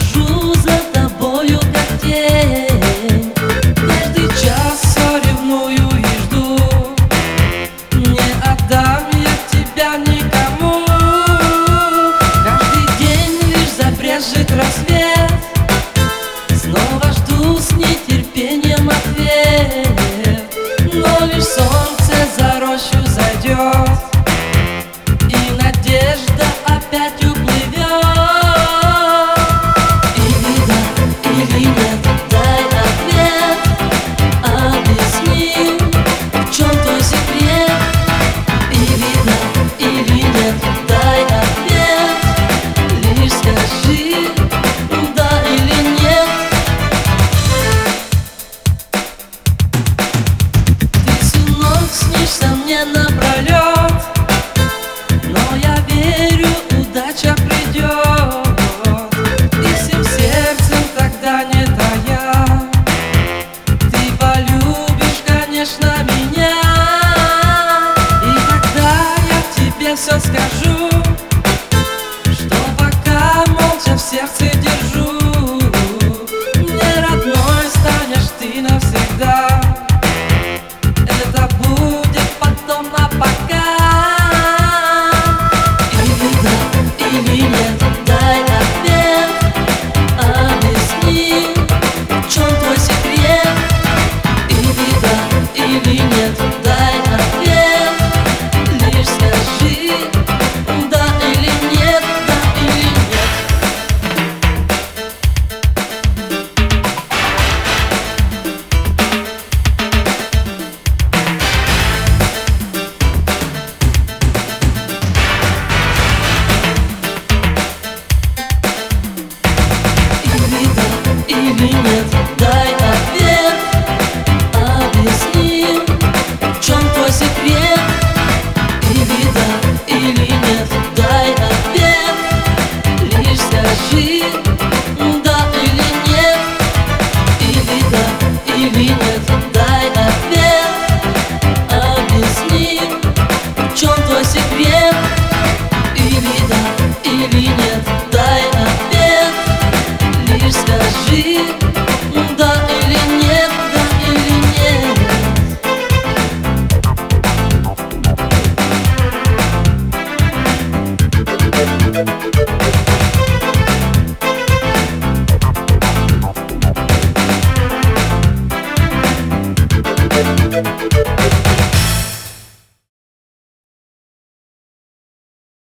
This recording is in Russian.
слежу за тобою как тень. Каждый час все ревную и жду. Не отдам я тебя никому. Каждый день лишь забрежет рассвет. Снова жду с нетерпением ответ. Но лишь солнце за рощу зайдет, и надежда опять уплывет. Или да, или нет, дай ответ. Объясни, в чем твой секрет. Или да, или нет, дай ответ. Лишь скажи, да или нет. Ты всю ночь снишься мне напролет, но я верю, удача придет. И всем сердцем тогда не тая, ты полюбишь, конечно, меня. И тогда я тебе все скажу, что пока молча в сердце держу. Мне родной станешь ты навсегда. Это будет потом, а пока. Или да, или нет, дай ответ. Объясни, в чем твой секрет. Или да, или нет, дай ответ. Лишь скажи, да или нет, да или нет. Или нет, дай ответ. Объясни, в чем твой секрет. Или да, или нет, дай ответ. Лишь скажи, да или нет. Или да, или нет, дай ответ. Объясни, в чем твой секрет.